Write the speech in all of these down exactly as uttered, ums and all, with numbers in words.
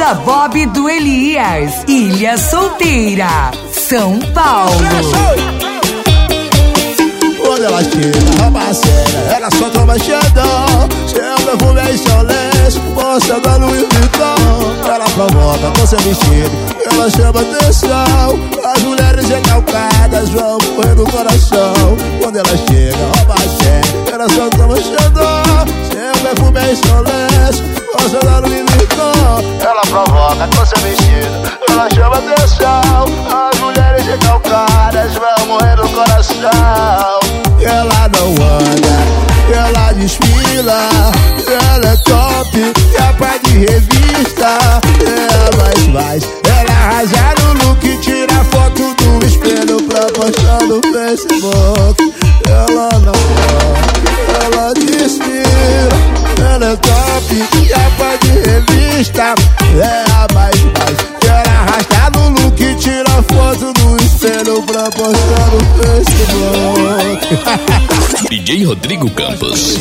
Caixa Bob do Elias, Ilha Solteira, São Paulo. Quando ela chega, rouba a cena, ela só toma xandão. Seu perfume é excelente, moça da Louis Vuitton. Ela provoca com seu vestido, ela chama atenção. As mulheres recalcadas vão morrer no coração. Quando ela chega, rouba a cena, ela só toma xandão. Seu perfume é excelente, moça da Louis Vuitton. Ela provoca com seu vestido, ela chama atenção. As mulheres recalcadas vão morrer no coração. Ela não anda, ela desfila, ela é top, capa de revista. É mais, mais, ela arrasa no look, tira foto do espelho pra postar no Facebook. Ela não anda, ela desfila, ela é top, capa de revista. É a mais, mais, ela arrasta no look, tira foto do espelho pra postar no Facebook. D J Rodrigo Campos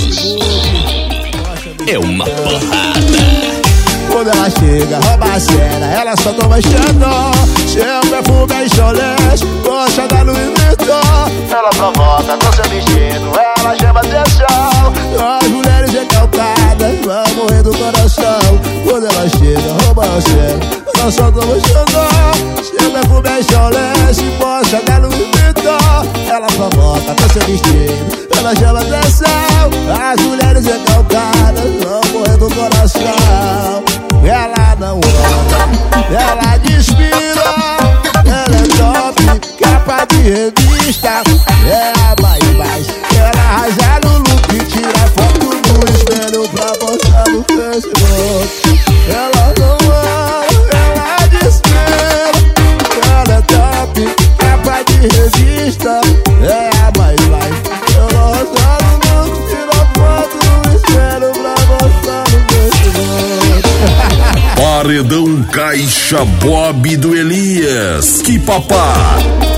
é uma porrada. Quando ela chega, rouba a cena, ela só toma xandão. Seu perfume é excelente, gosta da Louis Vuitton. Ela provoca com seu vestido, ela chama atenção. As mulheres recalcadas vão morrer do coração. Quando ela chega, rouba a cena, ela só toma xandão. Seu perfume é excelente, gosta da Louis Vuitton. Ela provoca com seu vestido, ela chama atenção. As mulheres recalcadas vão morrer do coração. Ela não anda, ela desfila, ela é top, capa de revista. É a mais, mais, ela arrasa no look, tira foto no espelho pra postar no Facebook. Ela não anda, ela desfila, ela é top, capa de revista. É a mais, mais, ela arrasa no look, tira foto no espelho pra postar no Facebook. Paredão Caixa Bob do Elias. Que papá!